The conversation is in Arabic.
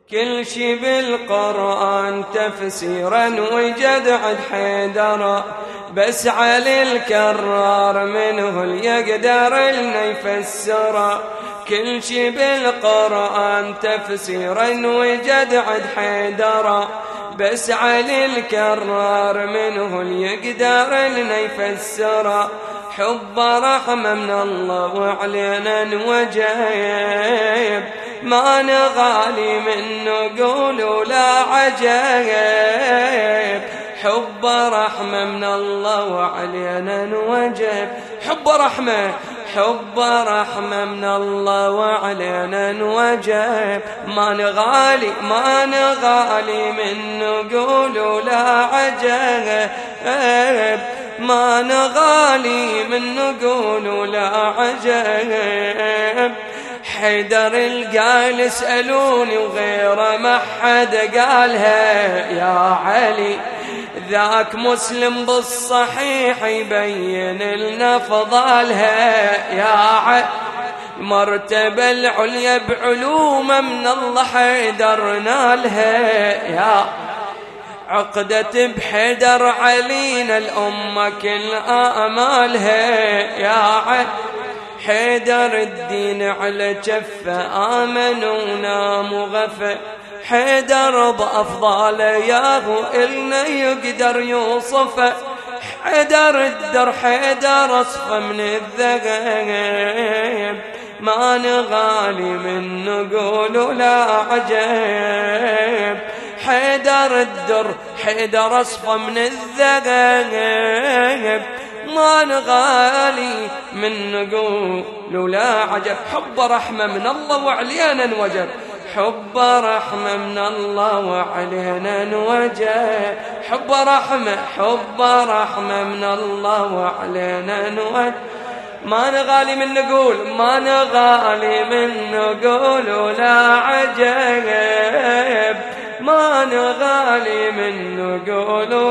كل شي بالقرآن تفسيرا وجد عد حيدر، بس علي الكرار منه اللي يقدر لنا يفسر. كل شي بالقرآن تفسيرا وجد عد حيدر، بس علي الكرار منه اللي يقدر لنا يفسر. حب رحمة من الله وعلينا نوجب، ما نغالي منه قول ولا عجب. حب رحمة من الله وعلينا نوجب، حب رحمة من الله وعلينا نوجب. ما نغالي منه قول ولا عجب، ما نغالي منه قول ولا عجب. حيدر القايل اسألوني وغيره ما حد قالها يا علي، ذاك مسلم بالصحيح يبين لنا فضالها يا علي. مرتبة العليا بعلوم من الله حيدر نالها يا عقدة بحيدر علينا الأمة كل آمالها يا علي. حيدر الدين على جفة آمن ونام وغفى، حيدر بأفضال ياهو إلنا يقدر يوصفه. حيدر الدر حيدر أصفى من الذهب، ما نغالي منه قول ولا عجب. حيدر الدر حيدر أصفى من الذهب، ما نغالي من نقول ولا عجب. حب رحمة من الله وعلينا نوجب، حب رحمة من الله وعلينا نوجب. حب رحمة من الله وعلينا نوجب. ما نغالي من نقول ولا عجب، ما نغالي من نقول